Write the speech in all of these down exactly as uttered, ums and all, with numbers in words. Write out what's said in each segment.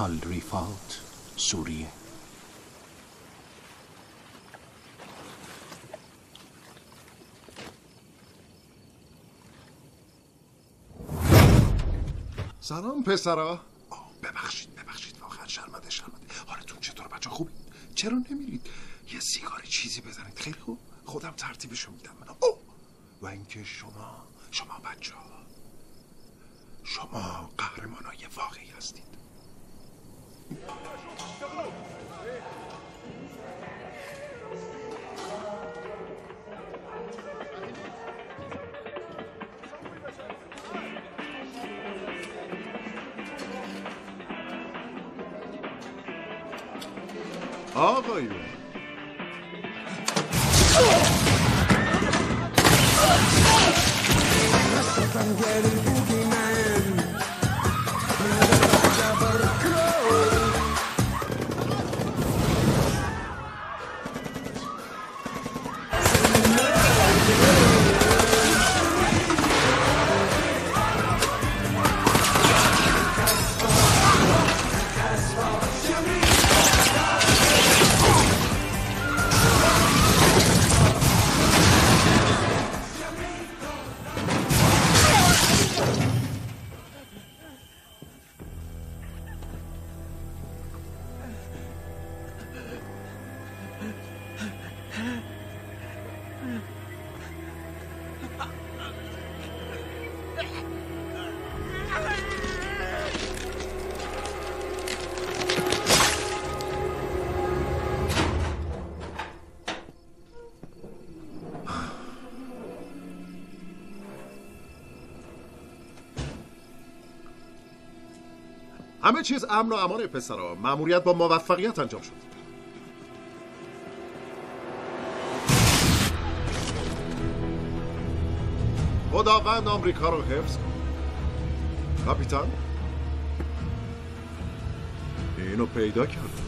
تالریفات، سوریه. سلام پسرا. ببخشید ببخشید واقعا شرمنده شرمنده. حالتون چطور بچه؟ خوبید؟ چرا نمیرید یه سیگاری چیزی بزنید؟ خیلی خوب، خودم ترتیبشو میدم. من اوه و اینکه شما شما بچه ها شما قهرمانای واقعی هستید. آقایون همه چیز امن و امان پسرا. مأموریت با موفقیت انجام شد. خداوند آمریکا رو حفظ کن. کاپیتان اینو پیدا کرد.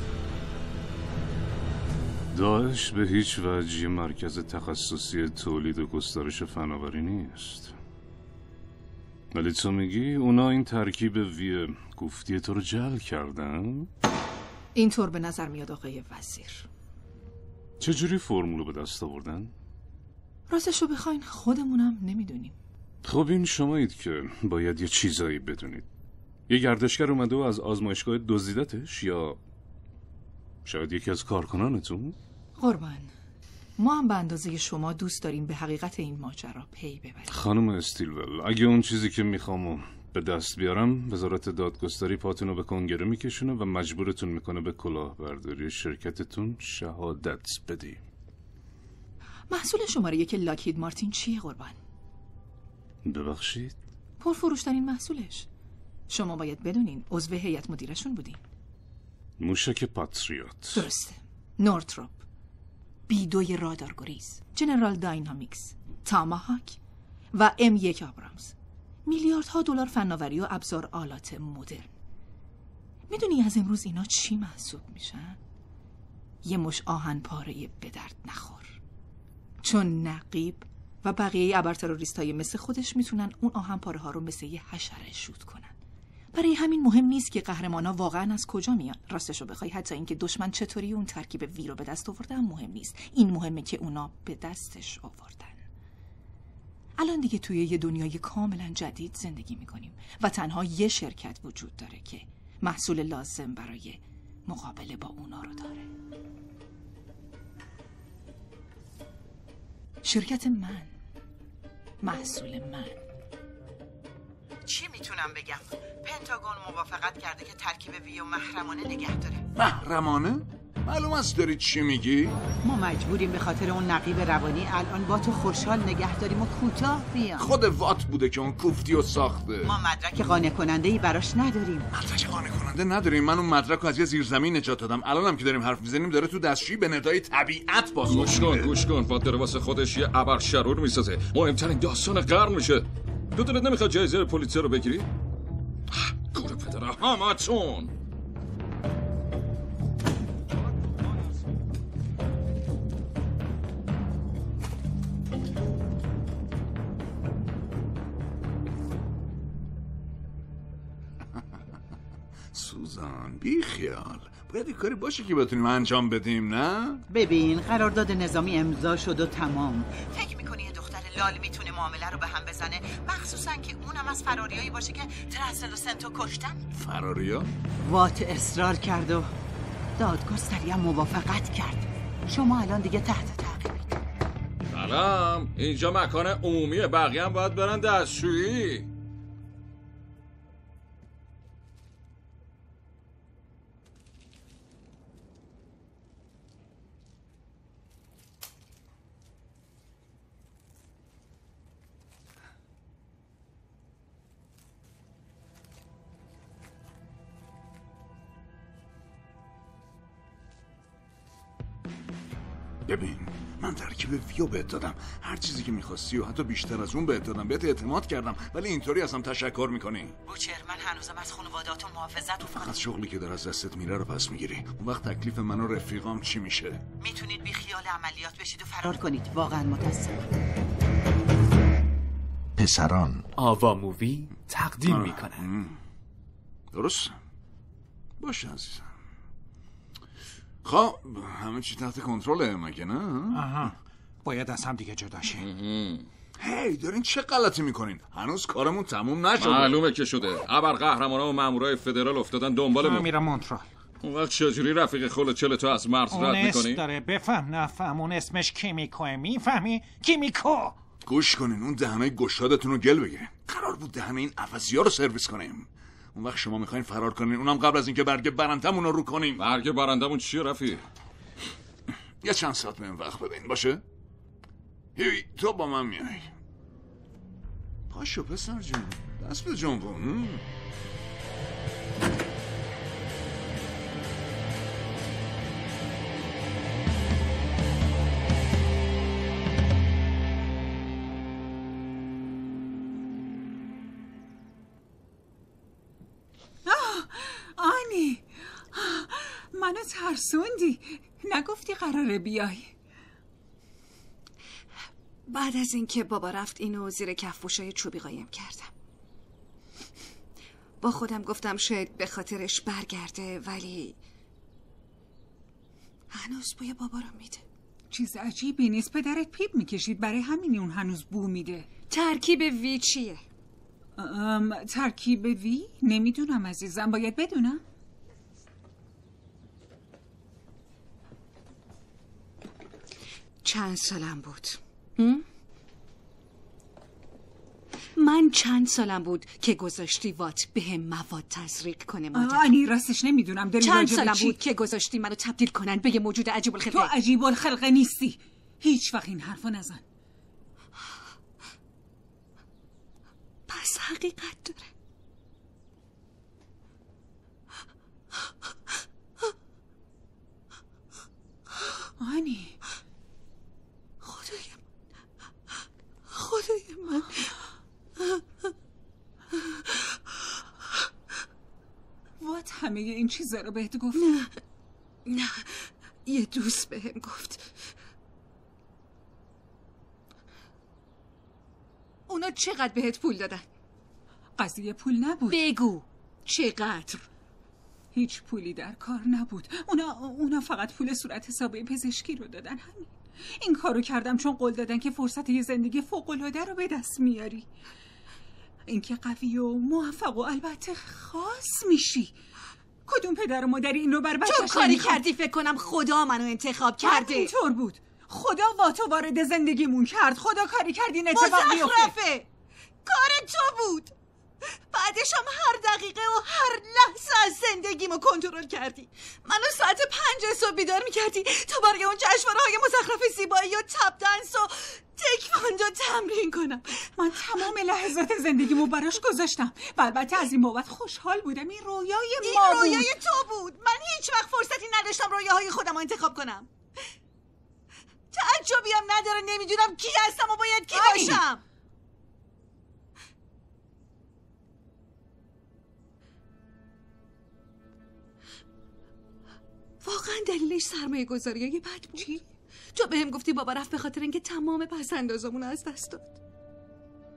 داعش به هیچ وجه مرکز تخصصی تولید و گسترش فناوری نیست. ولی تو میگی اونا این ترکیب وی گفتی تو رو جل کردن؟ اینطور به نظر میاد آقای وزیر. چجوری فرمولو به دست آوردن؟ راستشو بخواین خودمونم نمیدونیم. خب این شمایید که باید یه چیزایی بدونید. یه گردشگر اومده و از آزمایشگاه دزدیدتش، یا شاید یکی از کارکنانتون؟ قربان، ما هم به اندازه شما دوست داریم به حقیقت این ماجرا پی ببریم. خانم استیلول، اگه اون چیزی که میخوامو به دست بیارم، وزارت دادگستری پاتونو به کنگره میکشونه و مجبورتون میکنه به کلاهبرداری شرکتتون شهادت بدی. محصول شماره یک لاکهید مارتین چیه قربان؟ ببخشید؟ پرفروشترین محصولش. شما باید بدونین عضو هیئت مدیرشون بودین. موشک پاتریوت. درسته. نورتروپ، بی دوی رادارگریز، جنرال داینامیکس، تاماهاک و ام یک آبرامز. میلیاردها دلار فناوری و ابزار آلات مدرن. میدونی از امروز اینا چی محسوب میشن؟ یه مش آهن پاره به درد نخور. چون نقیب و بقیه ابرتروریستای مثل خودش میتونن اون آهن پاره ها رو مثل یه حشره شوت کنن. برای همین مهم نیست که قهرمانا واقعا از کجا میان. راستشو بخوای حتی اینکه دشمن چطوری اون ترکیب وی رو به دست آورده هم مهم نیست. این مهمه که اونا به دستش آوردن. الان دیگه توی یه دنیای کاملا جدید زندگی میکنیم و تنها یه شرکت وجود داره که محصول لازم برای مقابله با اونا رو داره. شرکت من، محصول من. چی میتونم بگم؟ پنتاگون موافقت کرده که ترکیب ویو محرمانه نگه داره. محرمانه؟ معلوم است داری چی میگی؟ ما مجبوریم به خاطر اون نقیب روانی الان با تو خوشحال نگه داریم و کوتاه بیان. خود وات بوده که اون کوفتی و ساخته. ما مدرک قانع کننده ای براش نداریم. مدرک قانع کننده نداریم. من اون مدرک رو از یه زیرزمین نجات دادم. الانم که داریم حرف میزنیم داره تو دستشویی به ندای طبیعت باز. گوش کن گوش کن وات داره واسه خودش یه ابر شرور میسازه. مهمترین داستان قرن میشه. تو دلت نمیخواد جایزه پولیتزر رو بگیری؟ گوره پدر همتون. سوزان بی خیال. باید این کاری باشه که بتونیم انجام بدیم، نه؟ ببین قرارداد نظامی امضا شد و تمام. فکر میکنی یه دختر لال میتونه معامله رو به هم بزنه؟ مخصوصا که اونم از فراریایی باشه که ترنسل و سنتو کشتن. فراریا؟ وات اصرار کرد و دادگاه سریع موافقت کرد. شما الان دیگه تحت تعقیبید. سلام، اینجا مکان عمومیه، بقیه هم باید برن دستشویی. ببین من ترکیب ویو بهت دادم، هر چیزی که میخواستی و حتی بیشتر از اون بهت دادم، بهت اعتماد کردم، ولی اینطوری ازم تشکر میکنی. بوچر من هنوزم از خانواده‌هاتون محافظت و فقط شغلی که در از دستت میره رو پس میگیری. اون وقت تکلیف من و رفیقام چی میشه؟ میتونید بی خیال عملیات بشید و فرار فرار کنید. واقعا متاسفم. پسران آوا مووی تقدیم میکنه. درست باشه عزیزم. خب همه چی تحت کنترله مگه نه؟ آها باید از هم دیگه جدا شیم. هی دارین چه غلطی میکنین؟ هنوز کارمون تموم نشده. معلومه که شده. ابر قهرمانا و مامورای فدرال افتادن دنبالمون. میرم مونترال. اون وقت چجوری رفیق خلوچل تو از مرز رد میکنی؟ اون داره بفهم نفهم. اون اسمش کیمیکوه. میفهمی؟ کیمیکو. گوش کنین اون دهنای گشادتون رو گل بگیرین. قرار بود دهنه این عوضی ها رو سرویس کنیم. اون وقت شما میخواین فرار کنین، اونم قبل از اینکه برگ برندمون رو رو کنیم. برگ برندمون چیه رفیق؟ یه چند ساعت بهم وقت بدین باشه؟ هیوی تو با من میای. پاشو پسر جون، دست به جنبون. آنی منو ترسوندی. نگفتی قراره بیای؟ بعد از اینکه بابا رفت اینو زیر کفپوشای چوبی قایم کردم. با خودم گفتم شاید به خاطرش برگرده، ولی هنوز بوی بابا رو میده. چیز عجیبی نیست. پدرت پیپ میکشید، برای همین اون هنوز بو میده. ترکیب وی چیه؟ ام، ترکیب وی؟ نمیدونم عزیزم، باید بدونم. چند سالم بود؟ هم؟ من چند سالم بود که گذاشتی وات به هم مواد تزریق کنه مادر؟ آنی راستش نمیدونم. داری چند راجع به سالم چی؟ بود که گذاشتی منو تبدیل کنن به یه موجود عجیب الخلقه؟ تو عجیب الخلقه نیستی. هیچ وقت این حرفو نزن. پس حقیقت داره. آنی خدای من، خدای من. وات همه این چیزا رو بهت گفت؟ نه نه یه دوست بهم گفت. اونا چقدر بهت پول دادن؟ قضیه پول نبود. بگو چقدر؟ هیچ پولی در کار نبود. اونا اونا فقط پول صورت حسابی پزشکی رو دادن. همین. این کارو کردم چون قول دادن که فرصت یه زندگی فوق‌العاده رو به دست میاری. اینکه قوی و موفق و البته خاص میشی. کدوم پدر و مادری این رو بر بچه‌ش چون کاری نمیخواد؟ کردی فکر کنم خدا منو انتخاب کرده. اینطور بود. خدا واتو وارد زندگیمون کرد. خدا کاری کردی این اتفاق بیفته. مزخرفه. کار تو بود. بعدش هم هر دقیقه و هر لحظه از زندگیمو کنترل کردی. منو ساعت پنج صبح بیدار میکردی تا برای اون جشنواره‌های مزخرف زیبایی و تپ دنس و تکواندو تمرین کنم. من تمام لحظات زندگیمو براش گذاشتم و البته از این بابت خوشحال بودم. این رویای این ما بود. رویای تو بود. من هیچ وقت فرصتی نداشتم رویاهای خودم رو انتخاب کنم. تعجبی هم نداره نمیدونم کی هستم و باید کی آنی. باشم. واقعا دلیلش سرمایه گذاریای بد بود. چی؟ تو بهم گفتی بابا رفت به خاطر اینکه تمام پس اندازمون از دست داد.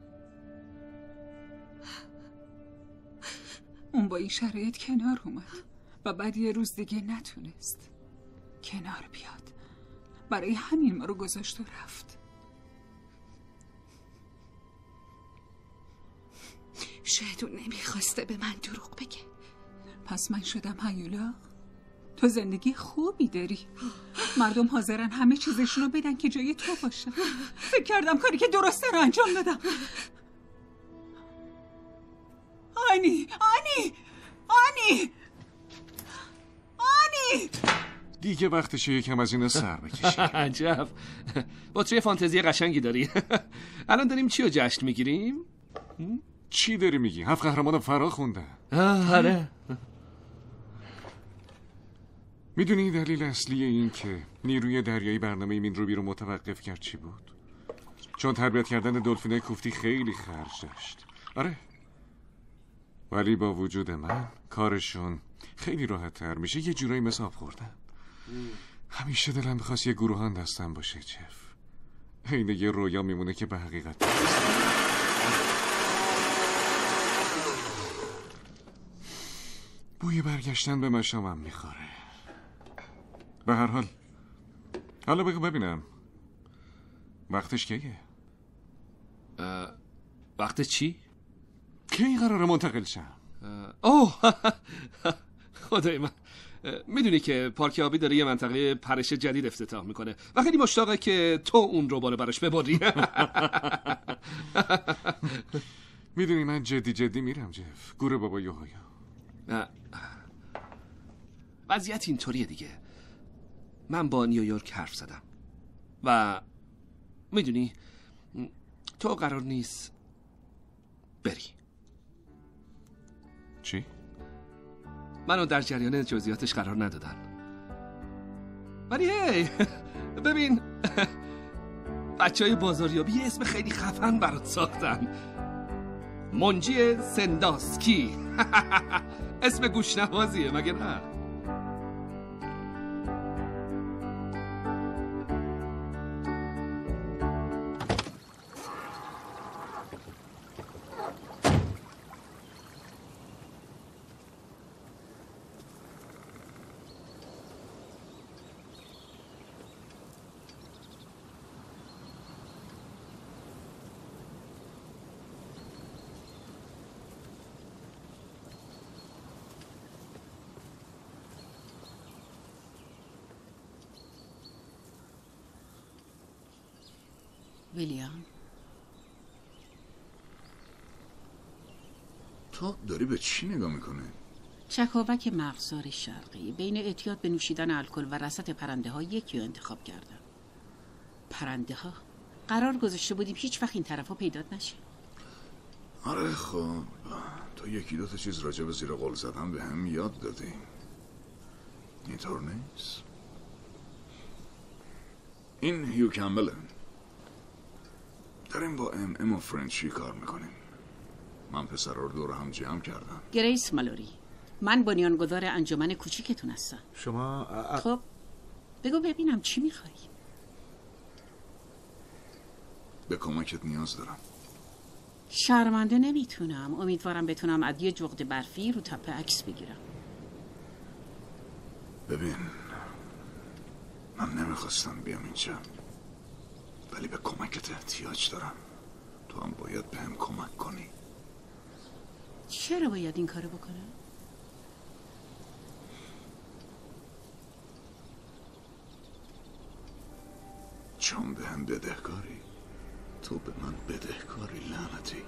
اون با این شرایط کنار اومد. و بعد یه روز دیگه نتونست کنار بیاد. برای همین ما رو گذاشت و رفت. شاید اون نمیخواسته به من دروغ بگه. پس من شدم هیولا؟ تو زندگی خوبی داری، مردم حاضرن همه چیزشون رو بدن که جای تو باشه. فکر کردم کاری که درسته رو انجام دادم. آنی آنی آنی آنی دیگه وقتشه یکم از اینا سر بکشی. عجب بطری فانتزی قشنگی داری. الان داریم چی رو جشن میگیریم؟ چی داری میگی؟ هفت قهرمان فرا خونده. آره. میدونی دلیل اصلی این که نیروی دریایی برنامه مینروبی رو متوقف کرد چی بود؟ چون تربیت کردن دلفینای کوفتی خیلی خرج داشت. آره، ولی با وجود من کارشون خیلی راحت تر میشه. یه جورایی مثل آب خوردن. همیشه دلم میخواست یه گروهان دستم باشه جف. عین یه رویا میمونه که به حقیقت بوی برگشتن به مشامم میخوره. به هر حال حالا بگو ببینم وقتش کیه؟ وقت چی؟ کی قراره منتقل شم؟ اوه خدای من، میدونی که پارک آبی داره یه منطقه پرش جدید افتتاح میکنه و خیلی مشتاقه که تو اون رو بالا براش ببری. میدونی من جدی جدی میرم جف. گوره بابا یوهایا. وضعیت اینطوریه دیگه. من با نیویورک حرف زدم و میدونی تو قرار نیست بری. چی؟ منو در جریان جزئیاتش قرار ندادن، ولی هی ببین بچه های بازاریابی یه اسم خیلی خفن برات ساختن. منجی سنداسکی. اسم گوشنوازیه مگه نه؟ ویلیام، تو داری به چی نگاه میکنه؟ چکاوک مغزار شرقی. بین اعتیاد به نوشیدن الکل و رصد پرنده ها یکی رو انتخاب کردم. پرنده ها قرار گذاشته بودیم هیچ وقت این طرف ها پیدات نشه. آره خب تو یکی دو تا چیز راجع به زیر قول زدن به هم یاد دادی. اینطور نیست؟ این هیو کمبله. داریم با ام ام و فرنچی کار میکنیم. من پسر رو دور هم جمع کردم. گریس مالوری، من بنیانگذار انجمن کوچیکتون هستم. شما ا... خب بگو ببینم چی میخوای؟ به کمکت نیاز دارم. شرمنده نمیتونم. امیدوارم بتونم از یه جغد برفی رو تپه عکس بگیرم. ببین من نمیخواستم بیام اینجا، ولی به کمکت احتیاج دارم. تو هم باید به هم کمک کنی. چرا باید این کارو بکنم؟ چون به هم بدهکاری. تو به من بدهکاری لعنتی.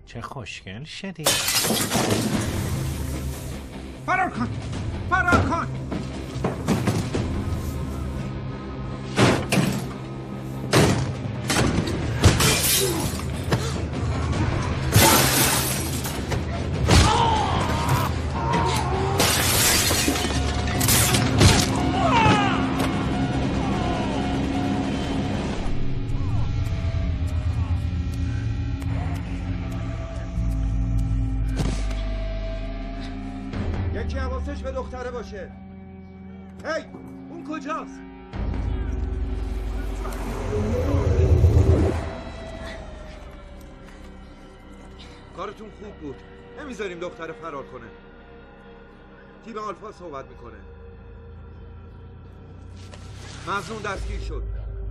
چه خوشگل شدی. فرار کن فرار کن. یکی حواسش به دختره باشه. هی اون کجاست؟ کارتون خوب بود. نمیذاریم دختره فرار کنه. تیم آلفا صحبت میکنه. مظنون دستگیر شد.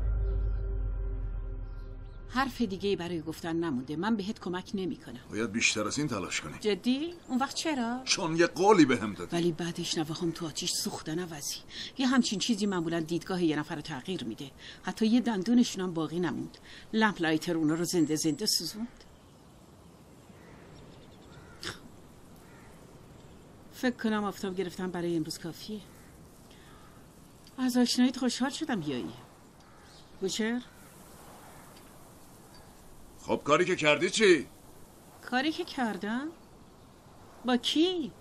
حرف دیگه برای گفتن نمونده. من بهت کمک نمی کنم. باید بیشتر از این تلاش کنی. جدی؟ اون وقت چرا؟ چون یه قولی بهم دادی. ولی بعدش نواخم تو آتیش سوختن عوضی. یه همچین چیزی معمولا دیدگاه یه نفر رو تغییر میده. حتی یه دندونشون هم باقی نموند. لمپ لایتر اونا رو زنده زنده سوزوند. فکر کنم آفتاب گرفتم برای امروز کافیه. از آشناییت خوشحال شدم بیایی. بوچر؟ خب کاری که کردی چی؟ کاری که کردم؟ با کی؟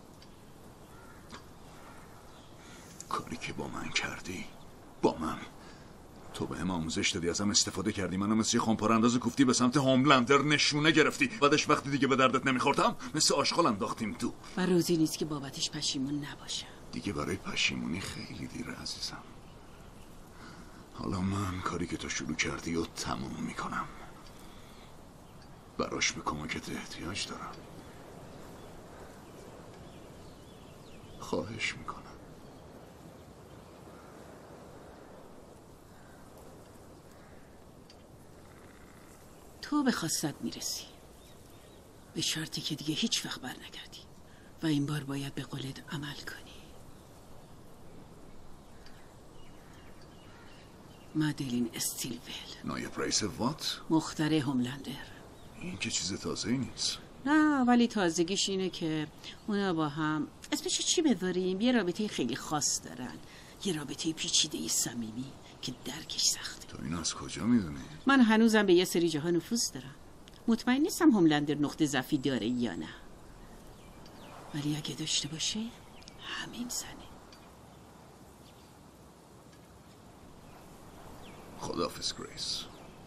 کاری که با من کردی. با من. تو به هم آموزش دادی، ازم استفاده کردی، منو مثل خمپارانداز کوفتی به سمت هوملندر نشونه گرفتی. بعدش وقتی دیگه به دردت نمیخوردم مثل آشغال انداختیم تو. و روزی نیست که بابتش پشیمون نباشم. دیگه برای پشیمونی خیلی دیره عزیزم. حالا من کاری که تو شروع کردی و تموم میکنم. براش به کمکت احتیاج دارم. خواهش میکنم. تو به خواستت میرسی، به شرطی که دیگه هیچ وقت بر نگردی و این بار باید به قولت عمل کنی. مادلین استیلول، نایب رئیس وات؟ مخترع هوملندر. این که چیز تازه نیست. نه ولی تازگیش اینه که اونا با هم اسمش چی بذاریم، یه رابطه خیلی خاص دارن. یه رابطه پیچیده صمیمی که درکش سخته. تو این از کجا میدونی؟ من هنوزم به یه سری جاها نفوذ دارم. مطمئن نیستم هوملندر نقطه ضعفی داره یا نه، ولی اگه داشته باشه همین زنه. خداحافظ گریس.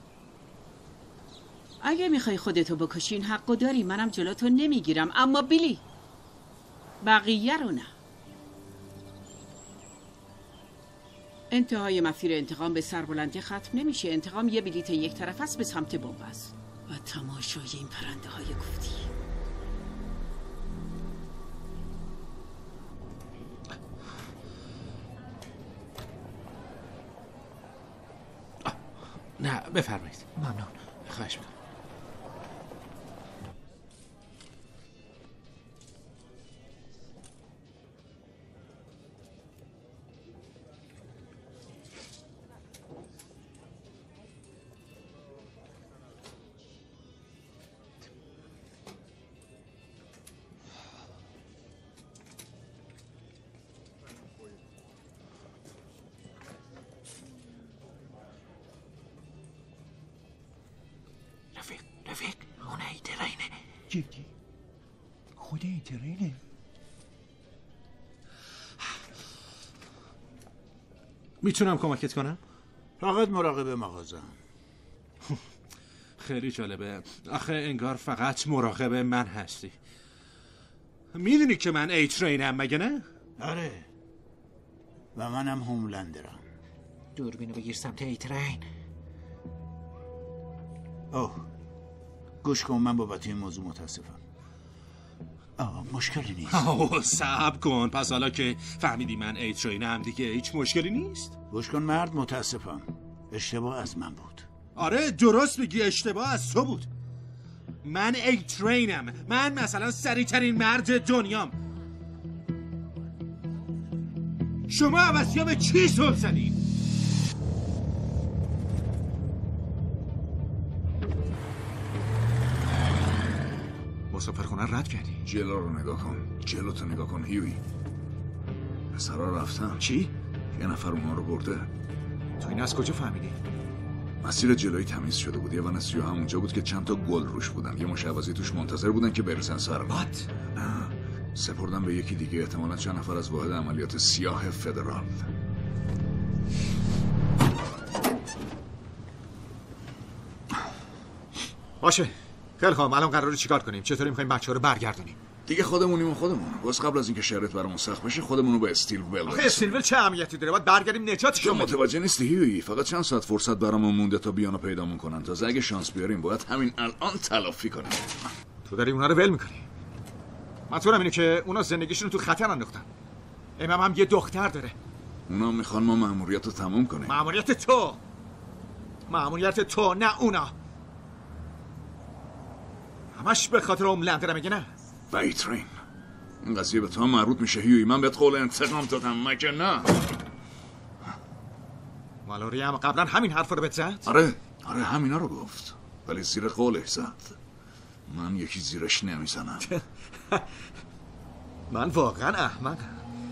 اگه میخوای خودتو بکشی این حقو داری، منم جلوتو نمیگیرم، اما بیلی بقیه رو نه. انتهای مسیر انتقام به سربلندی ختم نمیشه. انتقام یه بلیت یک طرف است به سمت بنبست و تماشای این پرنده های گفتی. نه بفرمایید. ممنون. خواهش میکنم. رفیق رفیق اون ایترینه. جدی؟ خود ایترینه؟ میتونم کمکت کنم؟ فقط مراقب مغازم. خیلی جالبه. آخه انگار فقط مراقب من هستی. میدونی که من ای ترینم مگه نه؟ آره و منم هوملندرم. دوربینو بگیر سمت ای ترین. اوه گوش کن، من بابت این موضوع متاسفم. آه مشکلی نیست. اوه صبر کن، پس حالا که فهمیدی من ای ترینم دیگه هیچ مشکلی نیست؟ گوش کن مرد، متاسفم، اشتباه از من بود. آره درست میگی، اشتباه از تو بود. من ای ترینم، من مثلا سریع ترین مرد دنیام. شما عوضی به چی سل زدین؟ مسافرخونه رد کردی؟ جلو رو نگاه کن، جلو تو نگاه کن هیوی. پسرا رفتن. چی؟ یه نفر اونا رو برده. تو این از کجا فهمیدی؟ مسیر جلوی تمیز شده بود. یه ونسیو همونجا بود که چند تا گل روش بودن. یه مشوازی توش منتظر بودن که برسن سر. وات؟ نه، سپردن به یکی دیگه، احتمالاً چند نفر از واحد عملیات سیاه فدرال. باشه خیلی خوب، الان قراره چیکار کنیم؟ چطوری می‌خوایم بچه‌ها رو برگردونیم؟ دیگه خودمونیم و خودمون. باز قبل از اینکه شرط برامون سخت بشه خودمون رو به استیل ول برسونیم. استیل ول چه اهمیتی داره؟ باید برگردیم نجاتش بدیم. متوجه نیستی هیوی؟ فقط چند ساعت فرصت برامون مونده تا بیانو پیدامون کنن. تازه اگه شانس بیاریم باید همین الان تلافی کنیم. تو داری اونا رو ول می‌کنی. منظورم اینه که اونا زندگیشون رو تو خطر انداختن. امام هم یه دختر داره. اونا میخوان ما مأموریت رو تموم کنیم. مأموریت تو. مأموریت تو، نه اونا. همش به خاطر اون لندره میگه نه؟ ویترین، این قضیه به تو هم مربوط میشه هیوی. من بهت قول انتقام دادم مگه نه؟ مالوری هم قبلا همین حرف رو بهت زد؟ آره آره همینا رو گفت، ولی زیر قولش زد. من یکی زیرش نمیزنم. من واقعا احمقم.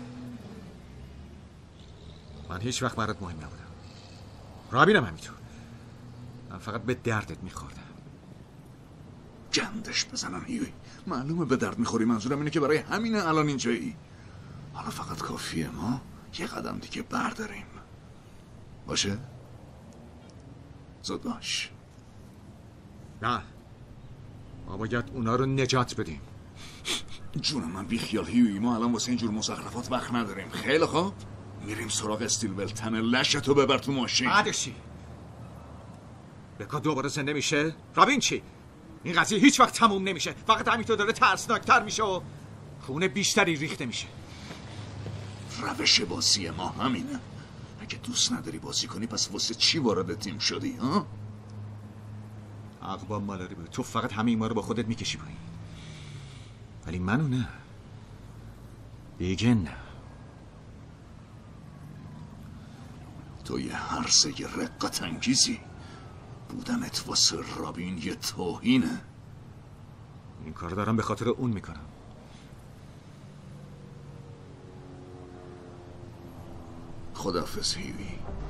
من هیچ وقت برات مهم نبودم. رابینم همینطور. من فقط به دردت میخوردم. گندش بزنم هیوی. معلومه به درد میخوری. منظورم اینه که برای همین الان اینجایی. حالا فقط کافیه ما یه قدم دیگه برداریم. باشه؟ زود باش. نه، ما باید اونا رو نجات بدیم. جونم من بیخیال هیوی. ما الان واسه اینجور مزخرفات وقت نداریم. خیلی خوب، میریم سراغ استیل ول. تن لشتو ببر تو ماشین. بعدش چی؟ بکا دوباره زنده میشه؟ رابین چی؟ این قضیه هیچ وقت تموم نمیشه. فقط همینطور داره ترسناکتر میشه و خون بیشتری ریخته میشه. روش بازی ما همینه. اگه دوست نداری بازی کنی پس واسه چی وارد تیم شدی ها؟ عقبا مالاری بود. تو فقط همه ما رو با خودت میکشی پایین. ولی منو نه. دیگه نه. تو یه هرسه یه رقت انگیزی. بودنت واسه رابین یه توهینه. این کار دارم به خاطر اون میکنم. خداحافظ هیوی.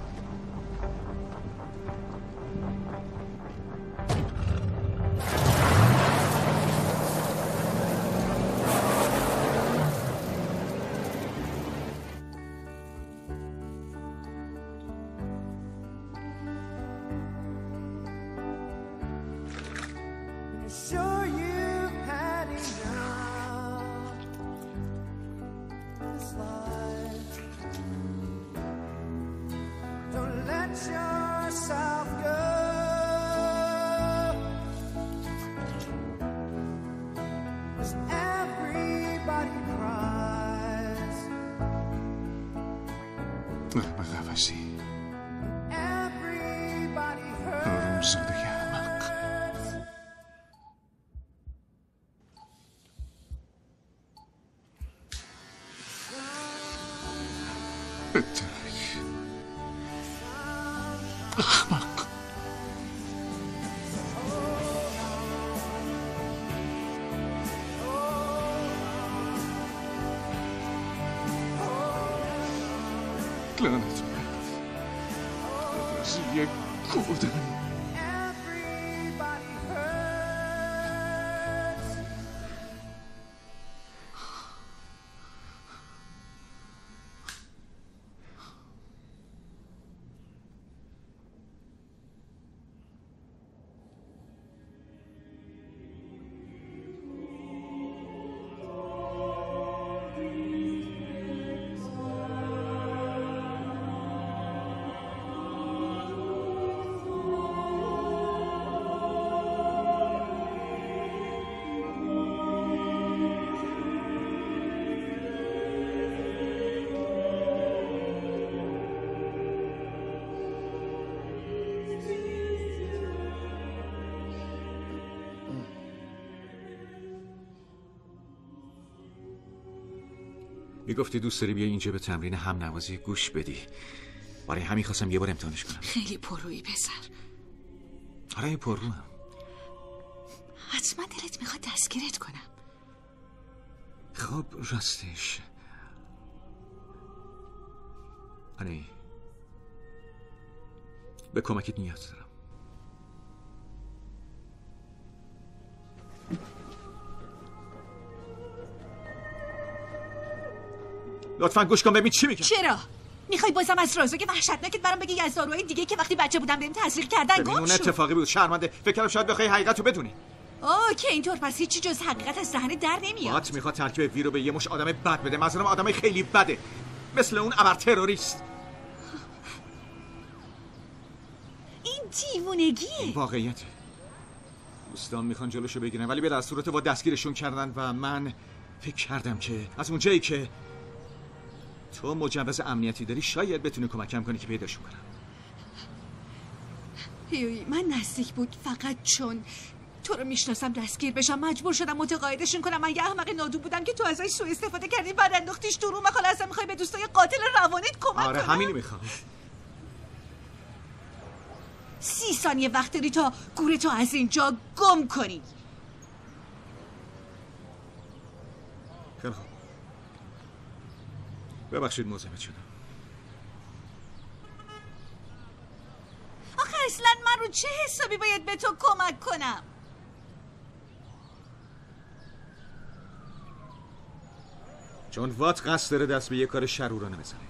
لعنت از یک کودن. میگفتی دوست داری بیای اینجا به تمرین هم نوازی گوش بدی. برای همین خواستم یه بار امتحانش کنم. خیلی پررویی پسر. آره پرروم. حتما دلت میخواد دستگیرت کنم. خب راستش آنی به کمکت نیاز دارم. لطفاً گوش کن ببین چی میگم. چرا؟ میخوای بازم از رازو که وحشتناکت برام بگی از داروهای دیگه که وقتی بچه بودم بهم تزریق کردن گم شد؟ اون اتفاقی بود شرمنده. فکر کردم شاید بخوای حقیقتو بدونی. اوه که اینطور پس هیچی جز حقیقت از ذهن در نمیاد. بات میخواد ترکیب وی رو به یه مش آدم بد بده. مثلا آدم خیلی بده مثل اون ابر تروریست. این دیوونگیه. این واقعیته. دوستان میخوان جلوشو بگیرن ولی به دستورات با دستگیرشون کردن و من فکر کردم که از اونجایی که تو مجوز امنیتی داری شاید بتونی کمکم کنی که پیداشون کنم. هیوی من نزدیک بود فقط چون تو رو میشناسم دستگیر بشم مجبور شدم متقاعدشون کنم من یه احمق نادو بودم که تو ازش سوء استفاده کردی بعد انداختیش تو رو. مخاله ازم میخوای به دوستای قاتل روانیت کمک آره کنم؟ همینی میخوام. سی ثانیه وقت داری تا گورتو از اینجا گم کنی. خیلی خوب. ببخشید مزاحمت شدم. آخه اصلا من رو چه حسابی باید به تو کمک کنم؟ چون وات قصد داره دست به یه کار شرورانه بزنه.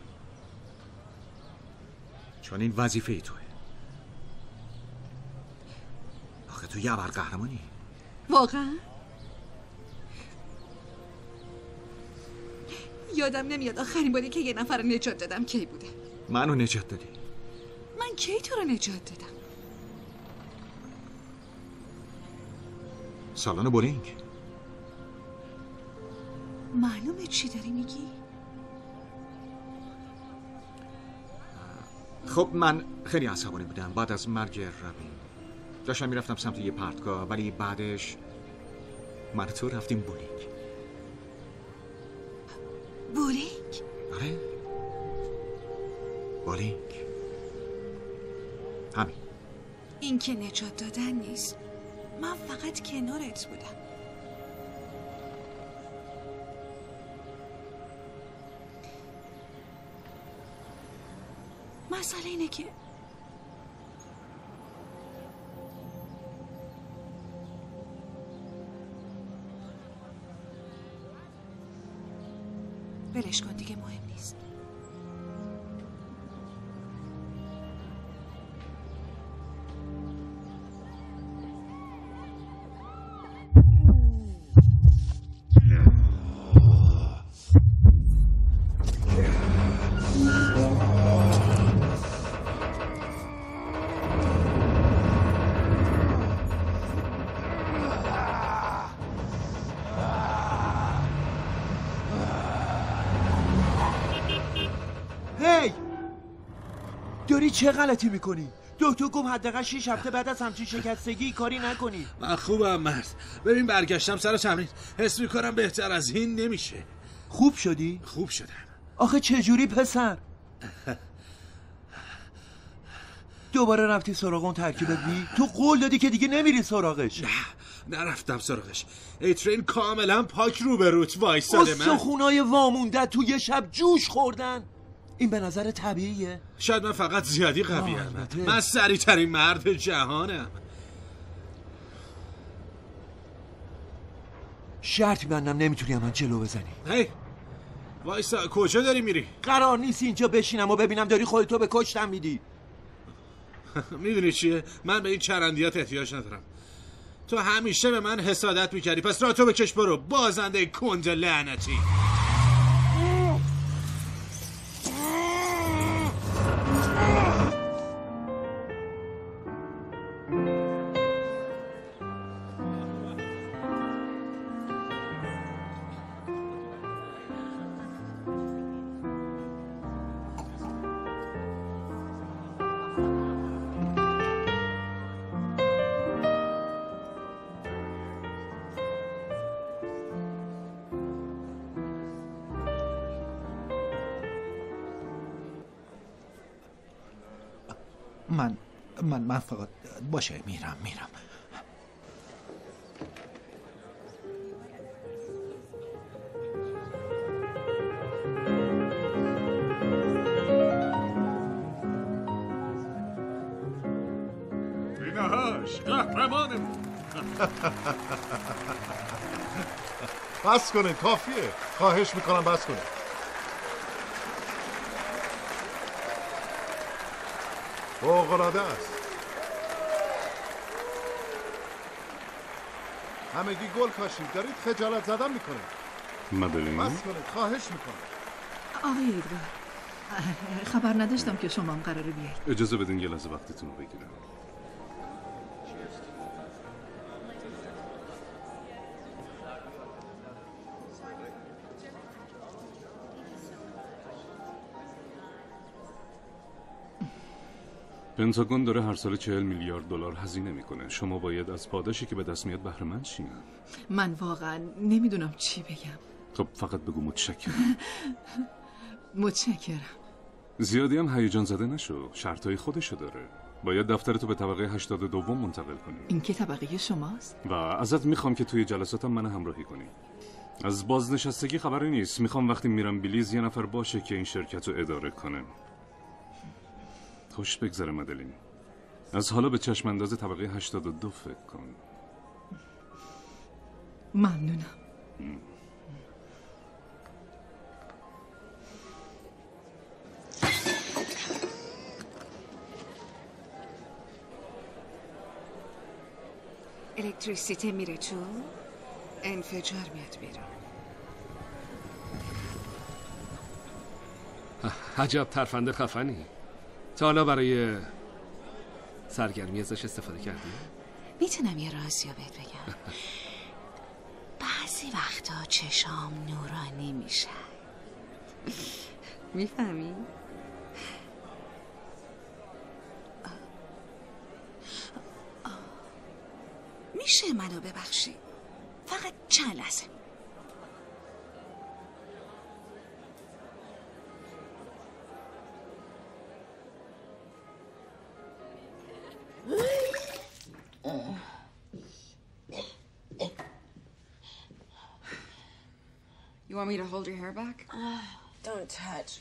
چون این وظیفه ای توه. آخه تو یه ابرقهرمانی. واقعا؟ یادم نمیاد آخرین باری که یه نفر رو نجات دادم کی بوده. منو نجات دادی؟ من کی تو رو نجات دادم؟ سالن بولینگ. معلومه چی داری میگی؟ خب من خیلی عصبانی بودم بعد از مرگ رابین. داشتم میرفتم سمت یه پرتگاه ولی بعدش من تو رفتیم بولینگ. بولینگ؟ آره بولینگ. همین. این که نجات دادن نیست. من فقط کنارت بودم. مسئله اینه که ولش کن دیگه مهم نیست. داری چه غلطی میکنی؟ دکتر گفت حداقل شش هفته بعد از همچین شکستگی کاری نکنی. من خوبم مرد. ببین برگشتم سر تمرین. حس میکنم بهتر از این نمیشه. خوب شدی؟ خوب شدم. آخه چجوری پسر؟ دوباره رفتی سراغ اون ترکیب وی؟ تو قول دادی که دیگه نمیری سراغش. نه نرفتم سراغش. ایترین کاملا پاک رو به روت وایساده. من استخونای وامونده تو یه شب جوش خوردن. این به نظر طبیعیه؟ شاید من فقط زیادی قوی ام. من سریع ترین مرد جهانم. شرط بندم نمیتونی من جلو بزنی. هی وایسا کجا داری میری؟ قرار نیست اینجا بشینم و ببینم داری خودتو به کشتم میدی. میدونی چیه؟ من به این چرندیات احتیاج ندارم. تو همیشه به من حسادت میکردی پس راه تو بکش برو بازنده کند لعنتی. من من من فقط باشه میرم میرم باش قهرمانمون. بس کنید کافیه. خواهش میکنم بس کنید. فوق‌العاده است. همگی گل کاشید. دارید خجالت زدن میکنید. مدلین بس کنید. خواهش میکنم. آقای ادوار، خبر نداشتم که شما هم قراره بیاید. اجازه بدین یه لحظه وقتتون رو بگیرم. پنتاگون داره هر سال چهل میلیارد دلار هزینه میکنه. شما باید از پاداشی که به دست میاد بهره مند شین. من واقعا نمیدونم چی بگم. خب فقط بگو متشکرم. متشکرم. زیادی هم هیجان زده نشو. شرطای خودشو داره. باید دفترتو به طبقه هشتاد و دو منتقل کنی. این که طبقه شماست؟ و ازت میخوام که توی جلساتم من همراهی کنی. از بازنشستگی خبری نیست. میخوام وقتی میرم بلیز یه نفر باشه که این شرکت رو اداره کنه. خوش بگذره مدلین. از حالا به چشم انداز طبقه هشتاد و دو فکر کن. ممنونم. الکتریسیته میره تو، انفجار میاد بیرون. عجب ترفند خفنی. تا حالا برای سرگرمی ازش استفاده کردی؟ میتونم یه رازی رو بهت بگم؟ بعضی وقتا چشام نورانی میشن. میفهمی؟ میشه منو ببخشی؟ فقط چند لحظه. You want me to hold your hair back? Uh, don't touch.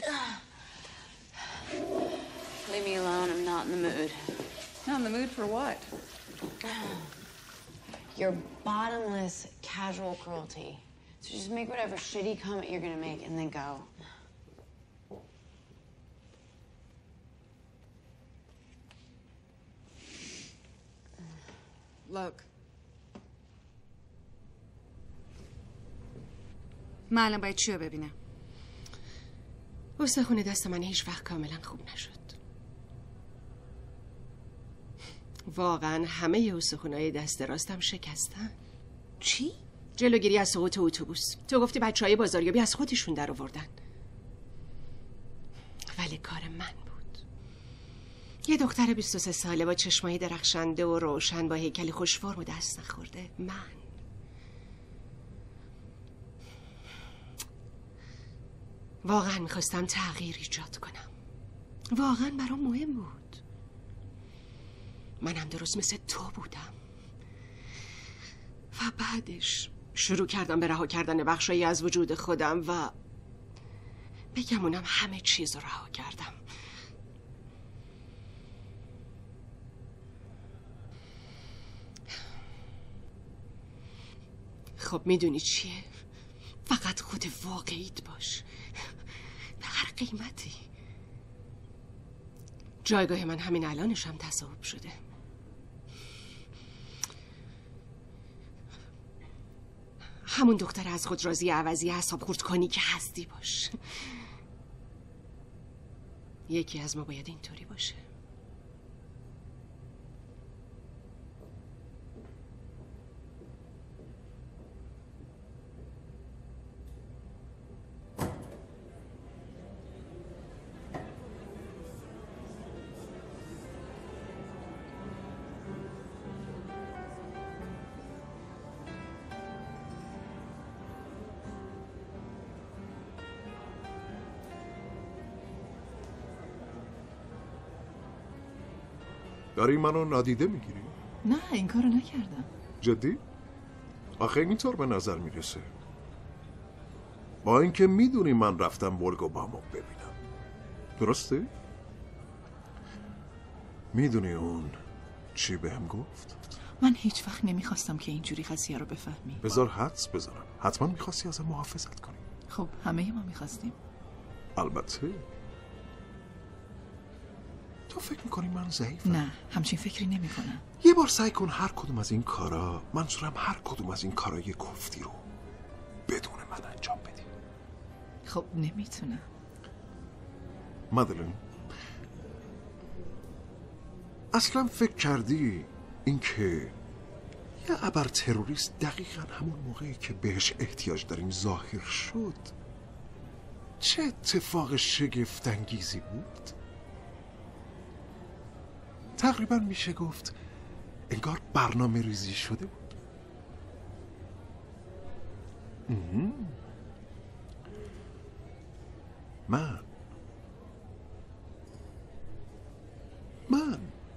Leave me alone. I'm not in the mood. Not in the mood for what? Your bottomless casual cruelty. So just make whatever shitty comment you're gonna make and then go. Look. من الان باید چی رو ببینم؟ استخون دست من هیچ وقت کاملا خوب نشد. واقعا همه استخونای دست راستم شکستن. چی؟ جلوگیری از سقوط اتوبوس. تو گفتی بچهای بازاریابی از خودشون در آوردن. ولی کار من بود. یه دختر بیست و سه ساله با چشمای درخشنده و روشن با هیکل خوش فرم و دست نخورده. من واقعا میخواستم تغییر ایجاد کنم. واقعا برام مهم بود. منم درست مثل تو بودم. و بعدش شروع کردم به رها کردن بخشایی از وجود خودم و بگمونم همه چیز رو رها کردم. خب میدونی چیه؟ فقط خود واقعیت باش. به هر قیمتی. جایگاه من همین الانش هم تصاحب شده. همون دختر از خود راضی عوضی اعصاب خورد کنی که هستی باش. یکی از ما باید اینطوری باشه. داری منو نادیده میگیری؟ نه این کارو نکردم. جدی؟ آخه اینطور به نظر میرسه. با اینکه میدونی من رفتم برگ اوباما ببینم. درسته؟ میدونی اون چی بهم گفت؟ من هیچ وقت نمیخواستم که اینجوری قضیه رو بفهمی. بذار حدس بذارم. حتما میخواستی ازم محافظت کنی. خب همه ما میخواستیم. البته. تو فکر میکنی من ضعیفم؟ نه همچین فکری نمیکنم. یه بار سعی کن هر کدوم از این کارا، منظورم هر کدوم از این کارای گفتی رو بدون من انجام بدی. خب نمیتونم. مادلین، اصلا فکر کردی اینکه یه ابر تروریست دقیقا همون موقعی که بهش احتیاج داریم ظاهر شد چه اتفاق شگفت‌انگیزی بود؟ تقریبا میشه گفت انگار برنامه ریزی شده بود. من من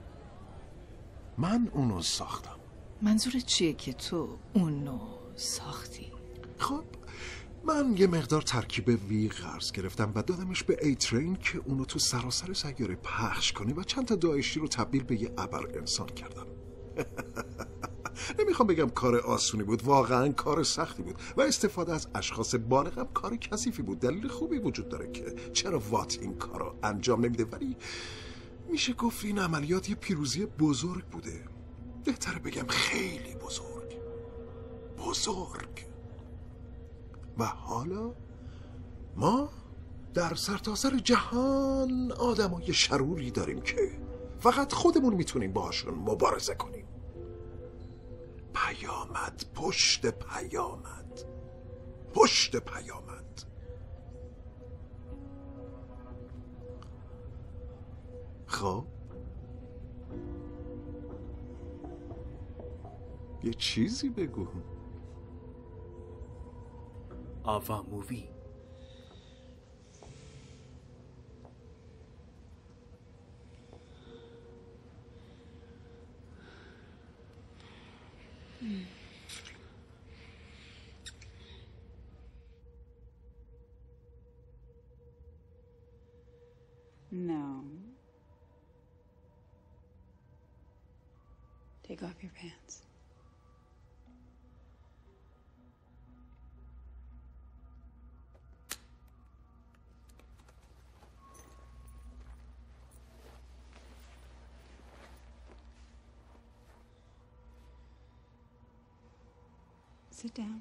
من اونو ساختم. منظورت چیه که تو اونو ساختی؟ خب من یه مقدار ترکیب وی قرض گرفتم و دادمش به ای ترین که اونو تو سراسر سیاره پخش کنه و چند تا داعشی رو تبدیل به یه ابر انسان کردم. نمیخوام بگم کار آسونی بود، واقعا کار سختی بود و استفاده از اشخاص بالغ هم کار کثیفی بود. دلیل خوبی وجود داره که چرا وات این کارو انجام نمیده، ولی میشه گفت این عملیات یه پیروزی بزرگ بوده. بهتره بگم خیلی بزرگ بزرگ. و حالا ما در سرتاسر جهان آدمای شروری داریم که فقط خودمون میتونیم باهاشون مبارزه کنیم. پیامد پشت پیامد پشت پیامد. خب یه چیزی بگو. آوا مووی. No. Take off your pants. Sit down.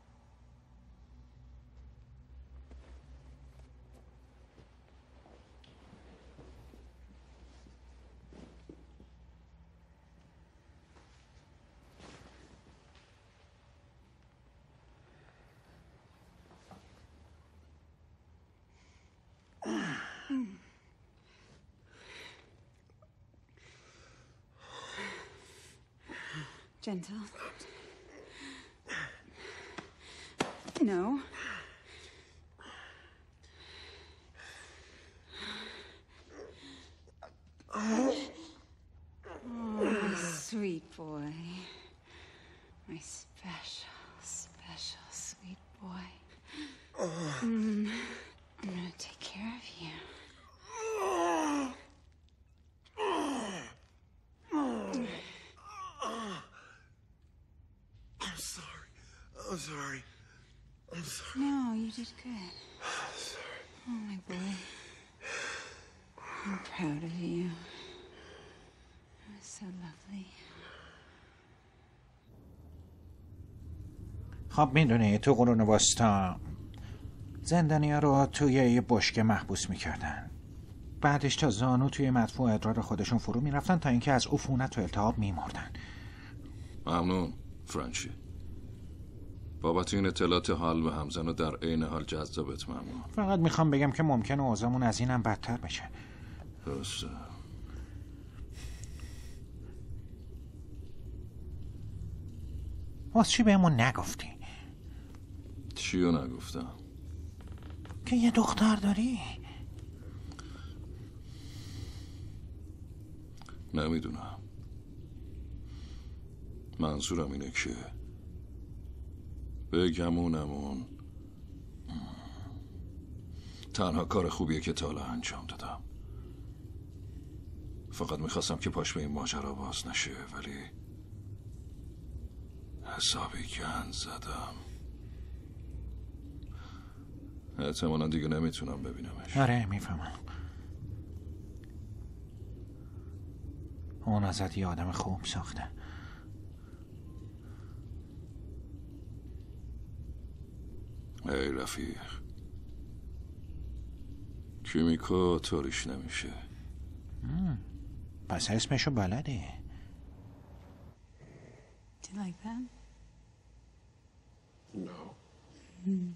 Gentle. No. Oh, my sweet boy. My special, special sweet boy. Mm, I'm gonna take care of you. I'm sorry. I'm sorry. I'm sorry. No, you did good. I'm sorry. Oh, my boy. I'm proud of you. It was so lovely. خب میدونی تو قرون وسطا زندانیا رو توی یه بشکه محبوس میکردن. بعدش تا زانو توی مدفوع ادرار خودشون فرو میرفتن تا اینکه از عفونت و التهاب میمردن. ممنون فرانچی. بابت این اطلاعات حال و همزن و در عین حال جذابت ممنون. فقط میخوام بگم که ممکنه اوضاعمون از اینم بدتر بشه. درسته. واسه چی بهمون نگفتی؟ چیو نگفتم؟ که یه دختر داری؟ نمیدونم. منظورم اینه که بگمونمون تنها کار خوبیه که تا حالا انجام دادم. فقط میخواستم که پاش به این ماجرا باز نشه، ولی حسابی گند زدم. احتمالا دیگه نمیتونم ببینمش. آره میفهمم. اون ازت یه آدم خوب ساخته. ای رفیق، کیمیکا طوریش نمیشه. پس اسمشو بلدی. Do you like that? No. Mm.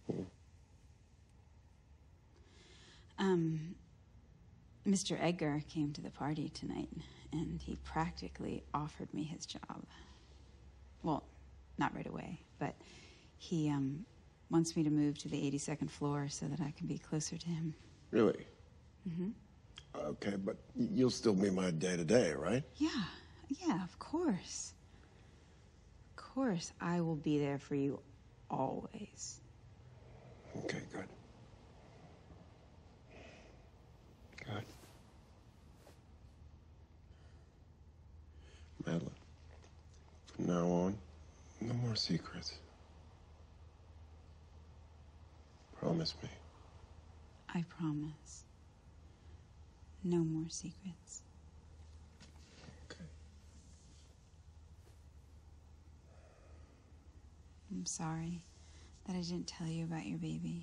Um, Mister Edgar came to the party tonight, and he practically offered me his job. Well, not right away, but he um, wants me to move to the eighty-second floor so that I can be closer to him. Really? Mm-hmm. Okay, but you'll still be my day-to-day, right? Yeah, yeah, of course. Of course, I will be there for you always. Okay, good. Good. Madeline, from now on, no more secrets. Promise me. I promise. No more secrets. Okay. I'm sorry that I didn't tell you about your baby.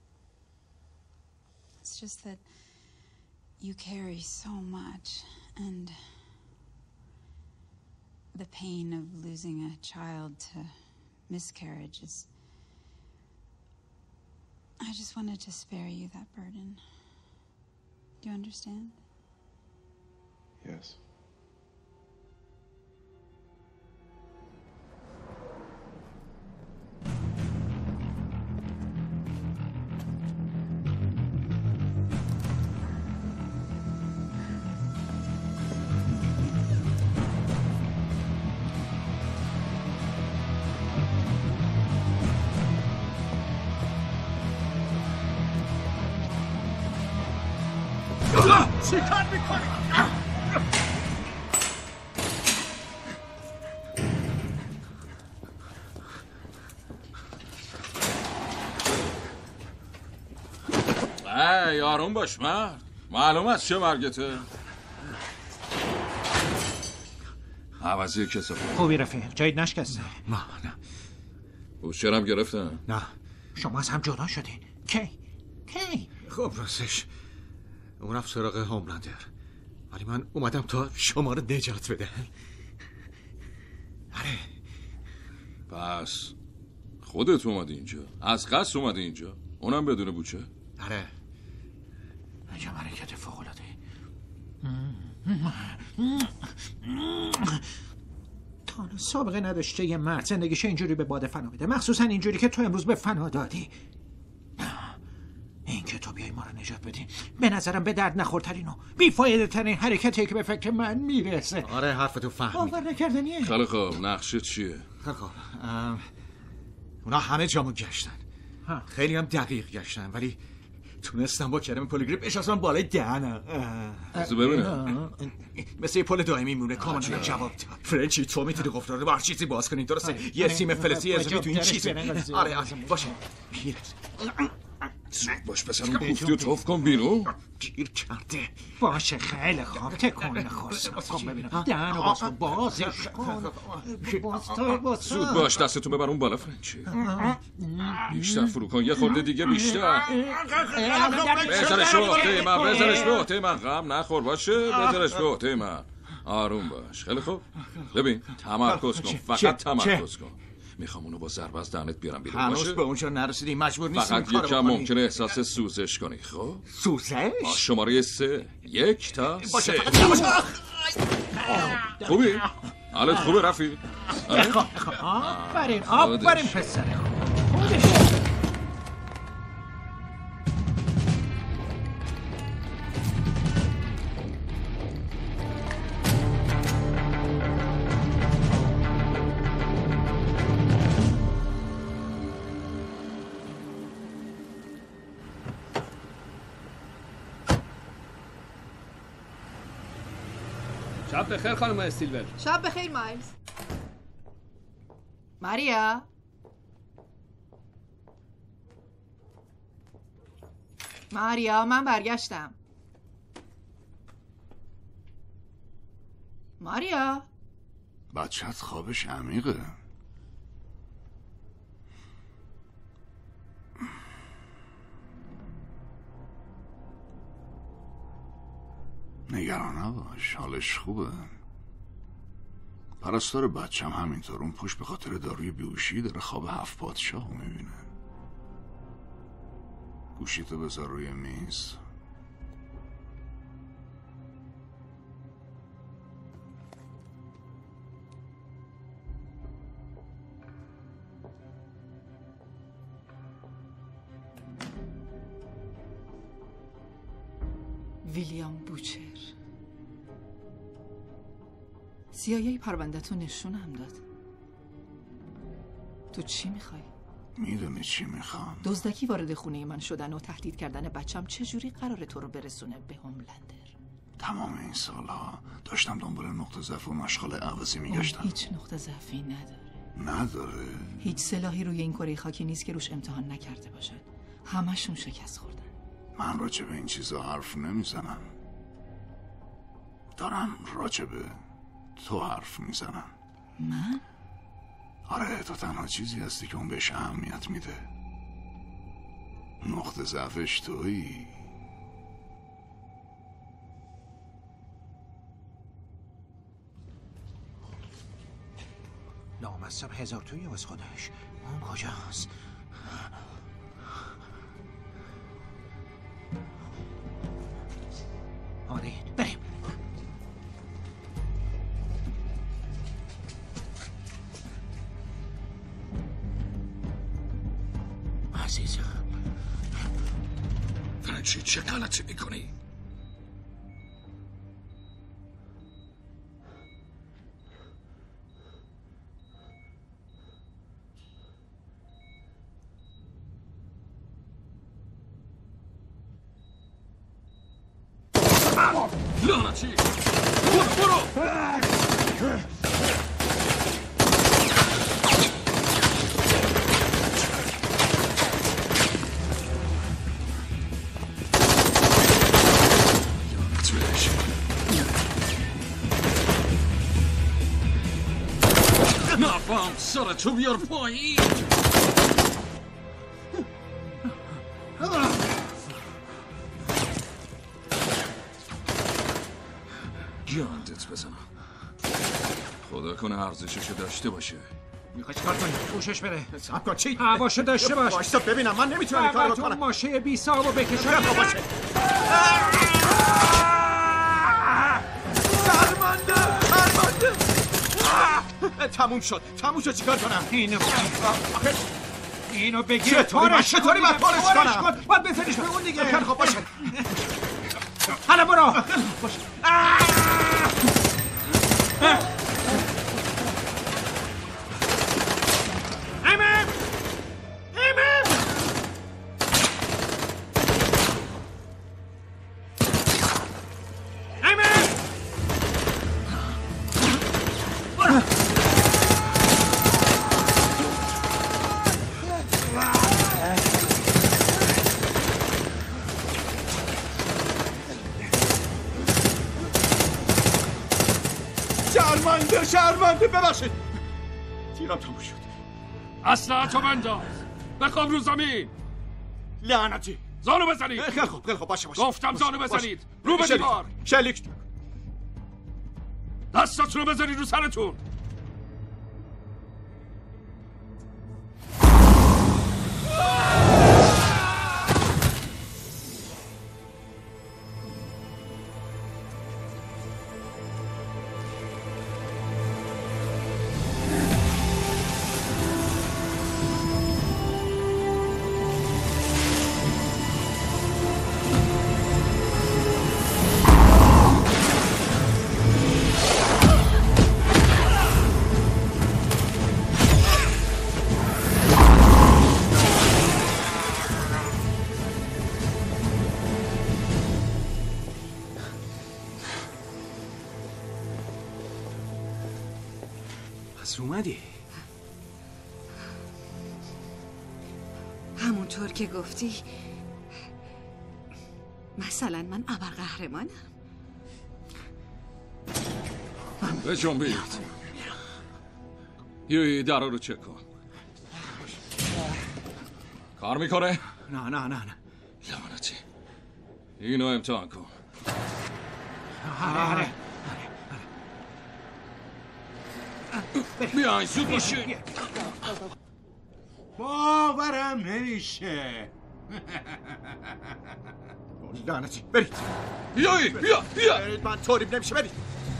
It's just that you carry so much, and the pain of losing a child to miscarriage is... I just wanted to spare you that burden. Do you understand? Yes. چیکار میکنی؟ ای آروم باش مرد، معلوم است چه مرگته. عوضی کسا خوبی رفیق، جایید نشکسته. نه نه بوشرم گرفتن؟ نه. شما از هم جدا شدین. کی؟ کی؟ خب راستش اون رفت سراغ هوملندر، ولی من اومدم تا شما رو نجات بده. آره. پس خودت اومدی اینجا؟ از قصد اومدی اینجا؟ اونم بدون بوچه؟ آره. عجب حرکت فوق‌العاده. تا حالا سابقه نداشته یه مرد زندگیش اینجوری به باد فنا بده، مخصوصا اینجوری که تو امروز به فنا دادی. این که تو بیای ما رو نجات بدی به نظرم به درد نخورترین و بیفایده ترین حرکتی که به فکر من میرسه. آره حرفتو فهمیدم. باور نکردنیه. خیلی خوب، نقشه چیه؟ خیلی خوب. اونا همه جامو گشتن، خیلی هم دقیق گشتن، ولی تونستم با کرم پلیگریپ اشاسم بالای دهنم. از ببینم مثل یه پل دائمی میمونه. کاملا جواب داد. فرنچی تو میتونی قفل رو با هر چیزی باز کنی، درسته؟ یه سیم فلزی اضافی تو این چیزه. آره آره باشه. زود باش پسر، اون گفتی و توف کن بیرون. گیر کرده. باشه خیلی خوب، تکون نخور. کن ببینم دهن رو باز کن، بازش کن. زود باش دستتون ببر اون بالا فرنچی. بیشتر فرو کن، یه خورده دیگه بیشتر. بذارش به عهده من، بذارش به عهده من. غم نخور باشه، بذارش به عهده من. آروم باش. خیلی خوب. ببین تمرکز کن، فقط تمرکز کن. میخوام اونو با ضرب از دهنت بیارم بیرون. باشه هنوز به اونجا نرسیدی، مجبور نیستیم فقط یکم ممکنه احساس سوزش کنی. خب سوزش؟ با شماره سه، یک تا باشه سه. فقط خوبی؟ حالت خوبه رفیق؟ آفرین آفرین پسر خودش. شب بخیر خانم استیلور. شب بخیر مایلز. ماریا. ماریا من برگشتم. ماریا. بچت خوابش عمیقه. نگران نباش، حالش خوبه. پرستار بچم همینطور، اون پشت به خاطر داروی بیهوشی داره خواب هفت پادشاه میبینه. گوشیتو بذار روی میز. ویلیام بوچر. سیایی پرونده‌تو نشونم داد. تو چی میخوای؟ میدونی چی میخوام؟ دزدکی وارد خونه من شدن و تهدید کردن بچم چجوری قراره تو رو برسونه به هوملندر؟ تمام این سالها داشتم دنبال نقطه ضعف و مشغله عوضی میگشتم. هیچ نقطه ضعفی نداره. نداره؟ هیچ سلاحی روی این کره خاکی نیست که روش امتحان نکرده باشد. همشون شکست خوردن. من راجع به این چیزا حرف نمیزنم. دارم راجع به تو حرف میزنم. من؟ آره، تو تنها چیزی هستی که اون بهش اهمیت میده. نقطه ضعفش تویی. لامصب هزار تویی واسه خودش. اون کجاست؟ آره بریم. عزیزم فرانچی چه غلطی میکنی؟ لعنتی برو برو نفهم سرتو بیار پایین. گندت بزنم. خدا کنه ارزششو داشته باشه. میخوای چیکار کنی؟ گوشش بره. صبر کن. چی؟ حواشو داشته باش. وایسا ببینم. من نمیتونم این کارو بکنم. ماشه بی صاحبو بکشم. باشه. شرمنده شرمنده. تموم شد تموم شد. چیکار کنم؟ اینو اینو بگیر. چطوری من چطوری من پارش کنم؟ باید بزنیش به اون دیگه. خیلی خب باشه. حالا برو. باشه. ایمن ایمن ایمن شرمنده شرمنده. ببخشید تیرم تموم شد. اصلا تو بنداز. بخواب رو زمین. لعنتی. زانو بزنید. خیلی خوب خیلی خوب باشه باشه. گفتم زانو بزنید. رو به شلیک. دیوار. شلیک. دستاتون رو بزنید رو سرتون. اومدی؟ همونطور که گفتی مثلا من ابرقهرمانم. به جنبید. یوی در رو چک کن. کار میکنه؟ نه نه نه نه لعنتی. اینو امتحان کن. آره آره بیاین زود باشین. باورم نمیشه. لعنتی برید. بیایی بیا بیا. برید من طوریب نمیشه برید.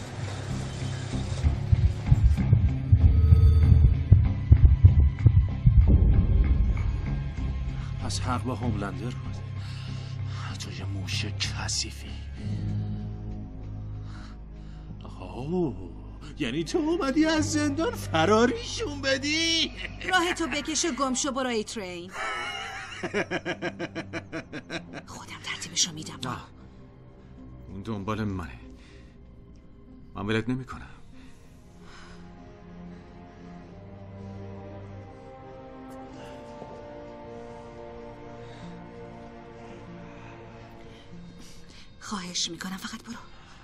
پس حق با هوملندر بود. تو یه موش کثیفی. اوه یعنی تو اومدی از زندان فراریشون بدی؟ راه تو بکشه گم شو برو ای ترین. خودم ترتیبشو میدم. نه اون دنبال منه. من ولت نمی کنم. خواهش میکنم فقط برو.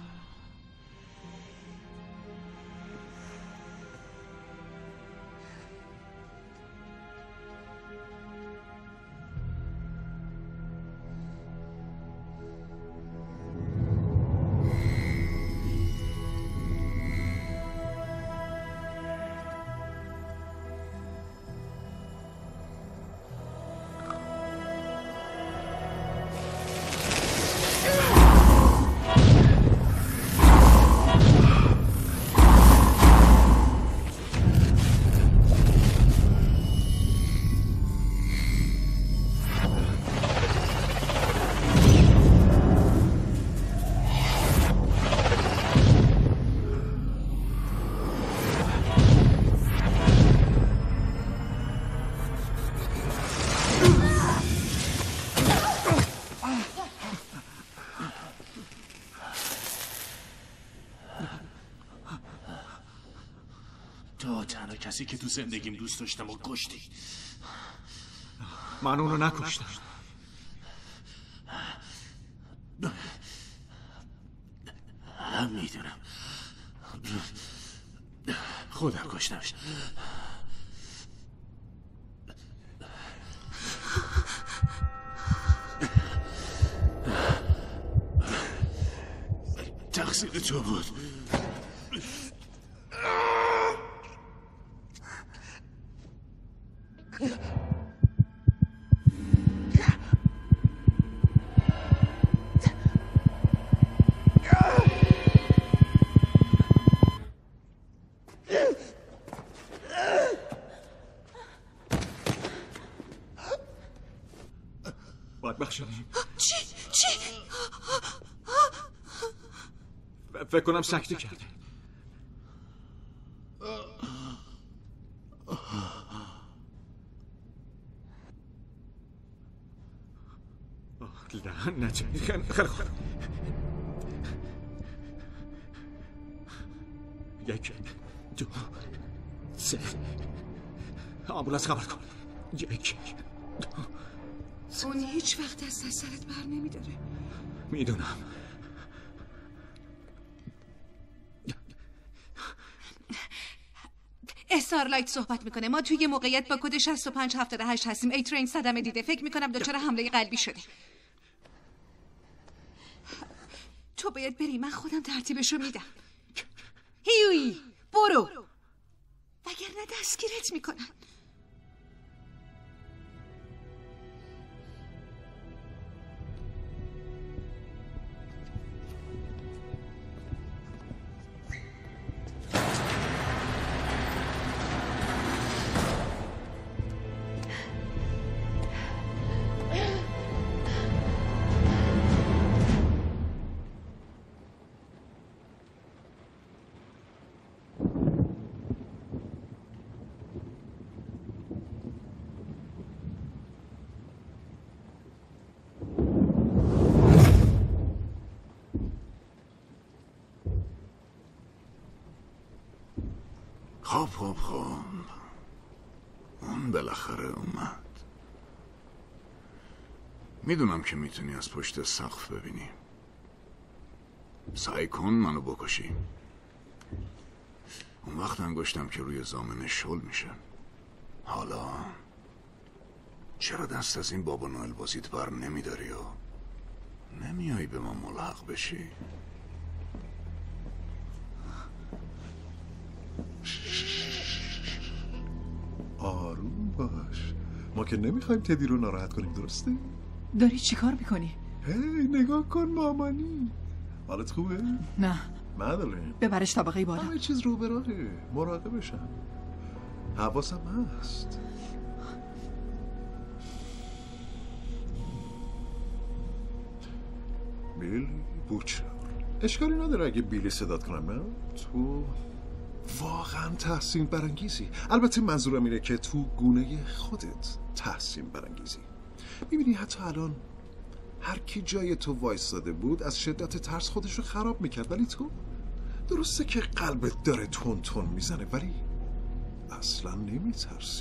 تو تنها کسی که تو زندگیم دوست داشتم و کشتی. من اونو نکشتم. هم میدونم خودم کشتمش. تقصیر تو بود. باید بخشنیم. چی؟ چی؟ فکر کنم سکته کرده. لعنت. خیلی خوب. یک دو سه. آمبولانس خبر کن. یک دو. اون هیچ وقت از سرت بر نمیداره. میدونم. استارلایت صحبت میکنه. ما توی موقعیت با کد شصت و پنج هفتاد و هشت هستیم. ای ترین صدمه دیده. فکر میکنم دچار حمله قلبی شده. تو باید بری. من خودم ترتیبشو میدم. هیوی برو وگرنه دستگیرت میکنن. خب خب اون بالاخره اومد. میدونم که میتونی از پشت سقف ببینی. سعی کن منو بکشی. اون وقت انگشتم که روی زامن شل میشه. حالا چرا دست از این بابا نوئل بازیت بر نمیداری و نمیایی به ما ملحق بشی؟ آروم باش. ما که نمیخوایم تدی رو ناراحت کنیم، درسته؟ داری چی کار میکنی؟ هی نگاه کن مامانی. حالت خوبه؟ نه مدلین ببرش طبقه بالا. همه چیز رو به راهه، مراقبشم. حواسم هست. بیلی بوچر اشکالی نداره اگه بیلی صدات کنم. نه تو واقعا تحسین برانگیزی. البته منظورم اینه که تو گونه خودت تحسین برانگیزی. میبینی حتی الان هر کی جای تو وایستاده بود از شدت ترس خودش رو خراب میکرد، ولی تو درسته که قلبت داره تون تون میزنه ولی اصلا نمیترسی.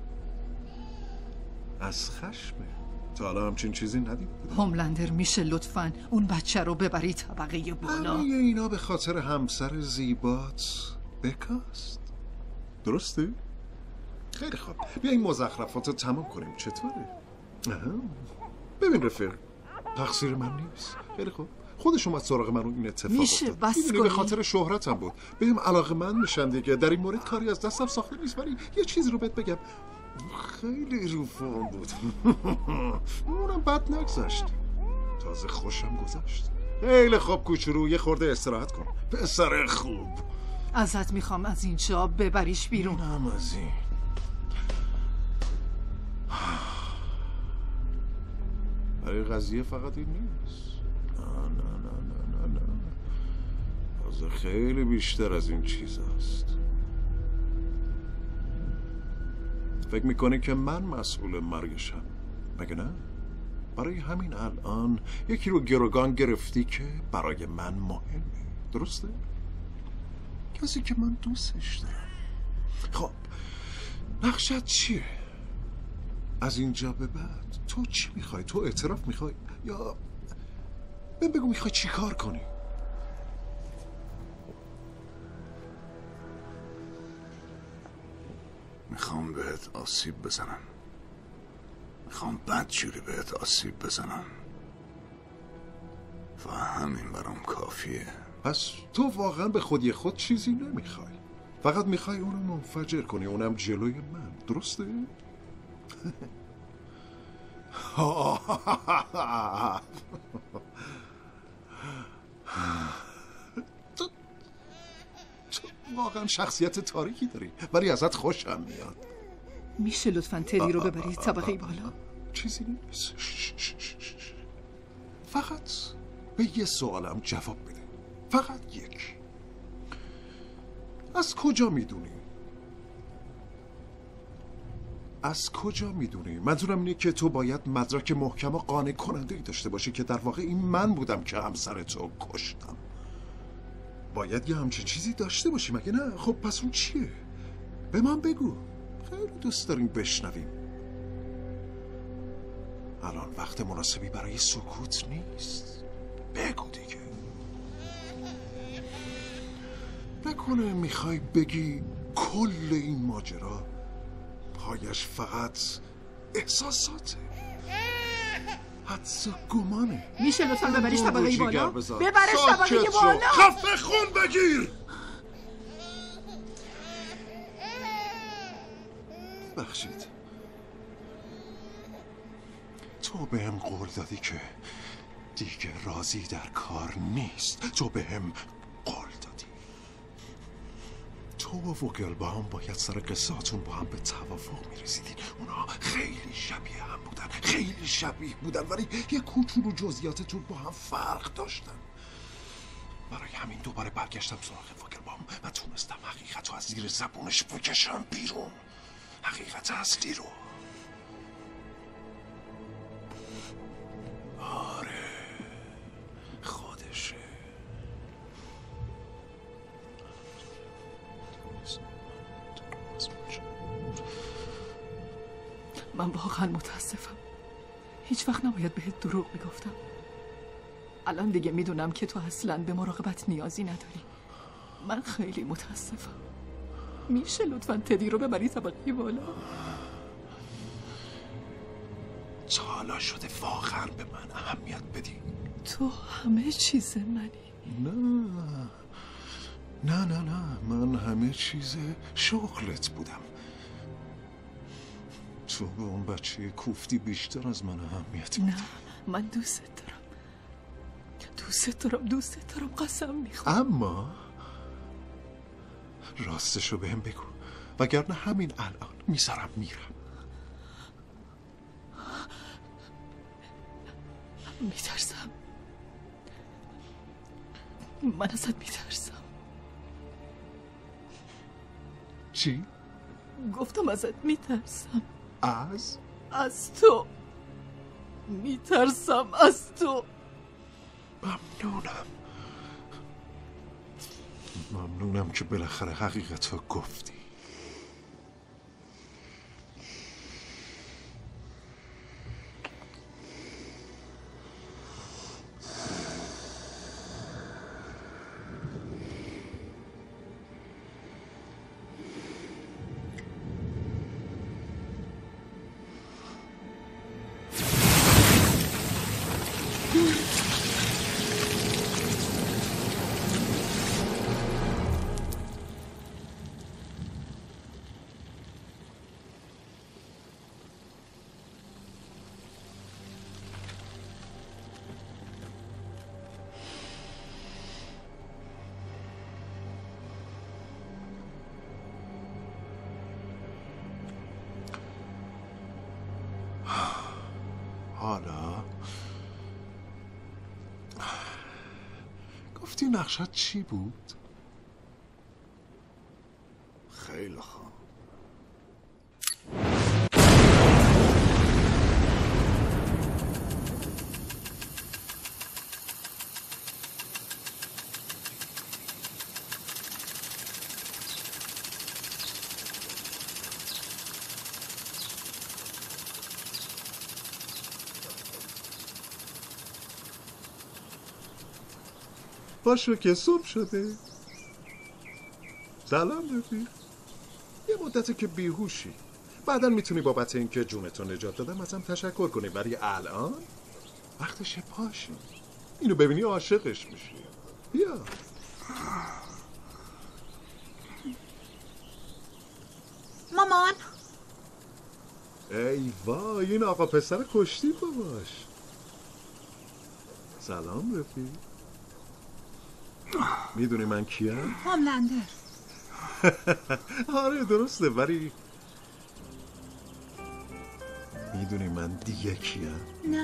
از خشمه. تا حالا همچین چیزی ندید بودم. هوملندر میشه لطفاً اون بچه رو ببری طبقه بالا؟ همه اینا به خاطر همسر زیبات بکاست، درسته؟ خیلی خوب، بیا این مزخرفات رو تمام کنیم. چطوره؟ ببین رفیق، تقصیر من نیست. خیلی خوب، خودش اومد سراغ من و این اتفاق میشه افتاد. بس میدونی کنی؟ به خاطر شهرتم بود. بهم علاقه من میشن دیگه. در این مورد کاری از دستم ساخته نیست، ولی یه چیزی رو بهت بگم، خیلی رو فرم بود. اونم بد نگذشت، تازه خوشم گذشت. خیلی خوب کوچولو، یه خورده استراحت کن پسر خوب. ازت میخوام از اینجا ببریش بیرون. اینم از این. ولی قضیه فقط این نیست. نه نه نه نه نه نه تازه خیلی بیشتر از این چیز است. فکر میکنی که من مسئول مرگشم، مگه نه؟ برای همین الان یکی رو گروگان گرفتی که برای من مهمه، درسته؟ کسی که من دوستش دارم. خب نقشت چیه؟ از اینجا به بعد تو چی میخوای؟ تو اعتراف میخوای؟ یا بهم بگو میخوای چی کار کنی؟ میخوام بهت آسیب بزنم. میخوام بدجوری بهت آسیب بزنم و همین برام کافیه. پس تو واقعا به خودی خود چیزی نمیخوای، فقط میخوای اونو منفجر کنی، اونم جلوی من، درسته؟ تو تو واقعا شخصیت تاریکی داری، ولی ازت خوشم میاد. میشه لطفاً تدی رو ببری طبقه بالا؟ چیزی نیست. فقط به یه سوالم جواب بده، فقط یک. از کجا میدونی؟ از کجا میدونی؟ منظورم اینه که تو باید مدرک محکم و قانع کننده ای داشته باشی که در واقع این من بودم که همسر تو کشتم. باید یه همچین چیزی داشته باشی، مگه نه؟ خب پس اون چیه؟ به من بگو، خیلی دوست داریم بشنویم. الان وقت مناسبی برای سکوت نیست، بگو دیگه. نکنه میخوای بگی کل این ماجرا پایش فقط احساساته، حدس و گمانه. میشه لطفاً ببریش طبقه بالا؟ ببرش طبقه ساکت شو. بالا. خفه خون بگیر. بخشید تو به هم قول دادی که دیگه راضی در کار نیست. تو به هم قول دادی تو و وگلبام باید سر قصهاتون با هم به توافق میرسیدین. اونا خیلی شبیه هم بودن، خیلی شبیه بودن، ولی یه کوچولو جزئیاتتون با هم فرق داشتن. برای همین دوباره برگشتم سراغ وگلبام و تونستم حقیقت رو از زیر زبونش بکشم بیرون، حقیقت اصلی رو. آره خودشه. من واقعا متاسفم. هیچ وقت نباید بهت دروغ میگفتم. الان دیگه میدونم که تو اصلا به مراقبت نیازی نداری. من خیلی متاسفم. میشه لطفاً تدی رو ببری طبقه بالا؟ تا حالا شده واقعا به من اهمیت بدی؟ تو همه چیز منی. نه نه نه نه من همه چیز شغلت بودم. تو به اون بچه کوفتی بیشتر از من اهمیت بدی. نه من دوست دارم دوست دارم دوست دارم قسم میخورم. اما راستشو بهم بگو وگرنه همین الان میذارم میرم. میترسم. من ازت میترسم. چی؟ گفتم ازت میترسم. از؟ از تو میترسم. از تو. ممنونم ممنونم که بالاخره حقیقت رو گفتی. حالا گفتی نقشت چی بود؟ خیلی خوب. باشو که صبح شده. سلام رفیق. یه مدته که بیهوشی. بعدا میتونی بابت اینکه جونتو نجات دادم ازم تشکر کنی، ولی الان وقتشه پاشی. اینو ببینی عاشقش میشی. بیا. مامان. ای وای این آقا پسر کشتی باباش. سلام رفیق. میدونی من کیم؟ هوملندر. آره درسته، ولی میدونی من دیگه کیم؟ نه.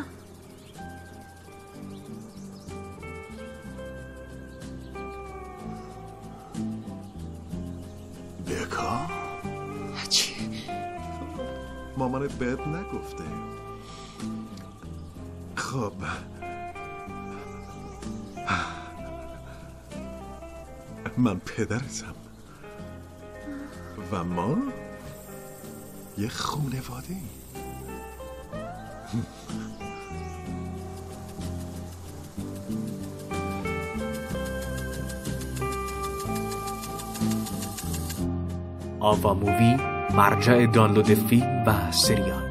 بکا؟ چی؟ مامانت بهت نگفته؟ خب من پدرتم و ما یه خونواده ایم. آوا مووی، مرجع دانلود فیلم و سریال.